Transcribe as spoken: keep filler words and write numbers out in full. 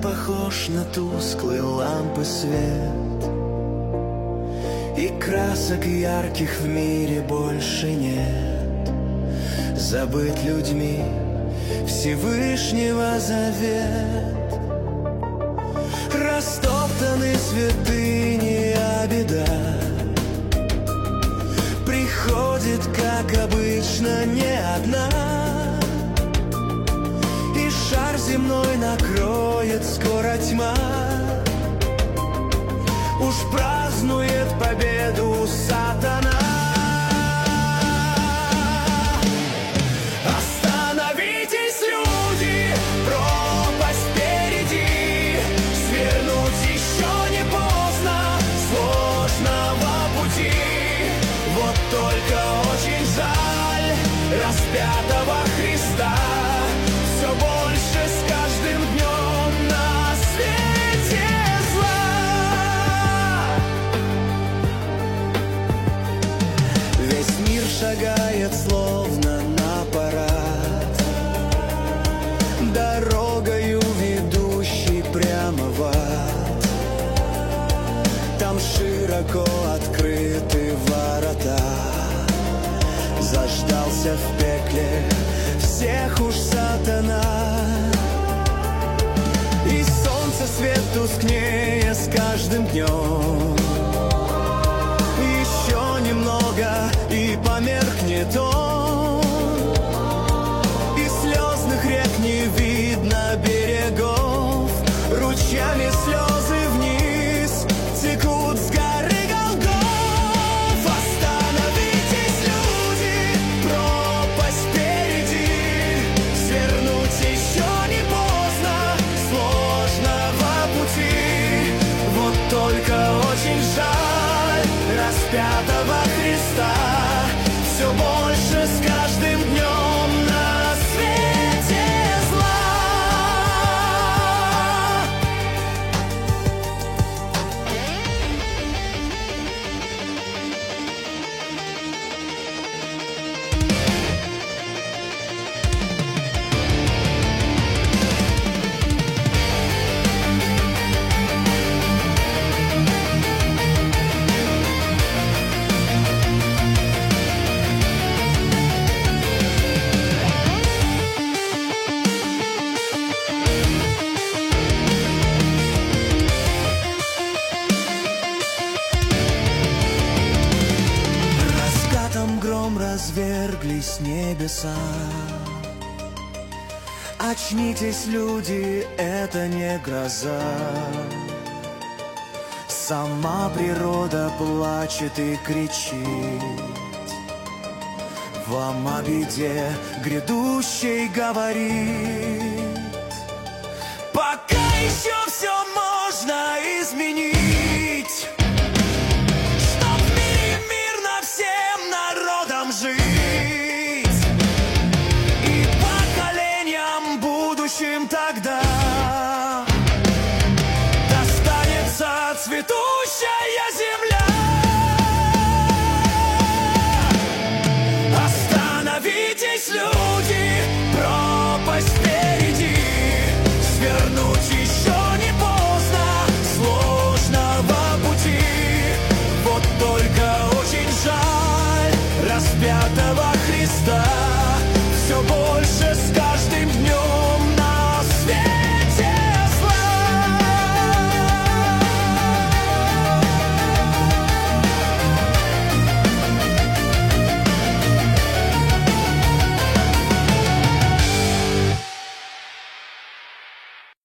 похож на тусклые лампы свет, и красок ярких в мире больше нет. Забыт людьми Всевышнего завет, растоптаны святыни, а беда приходит, как обычно, не одна. И шар земной накроет скоро тьма. Уж празднует победу сатана. Остановитесь, люди, пропасть впереди. Свернуть еще не поздно сложного пути. Вот только очень жаль распятого Христа. Все больше с каждым днем на свете зла. Весь мир шагает словно на парад, дорогою ведущей прямо в ад. Там широко открыты ворота. Заждался в пекле всех уж сатана. И солнце свет тускнее с каждым днем. Еще немного и померкнет он. И слезных рек не видно берегов. Ручьями слезы вниз текут с горы Голгоф. Остановитесь, люди, пропасть впереди. Свернуть еще не поздно сложного пути. Вот только очень жаль распятого Христа. Все больше с каждым днем на свете зла. Раскатом гром разверглись небеса. Очнитесь, люди, это не гроза. Сама природа плачет и кричит. Вам о беде грядущей говорит. Пока еще все можно изменить, чтоб в мире мирно всем народам жить. И поколениям будущим тогда достанется цветущая земля. Остановитесь, люди, пропасть впереди. Свернуть еще не поздно сложного пути. Вот только очень жаль распятого Христа. Все больше с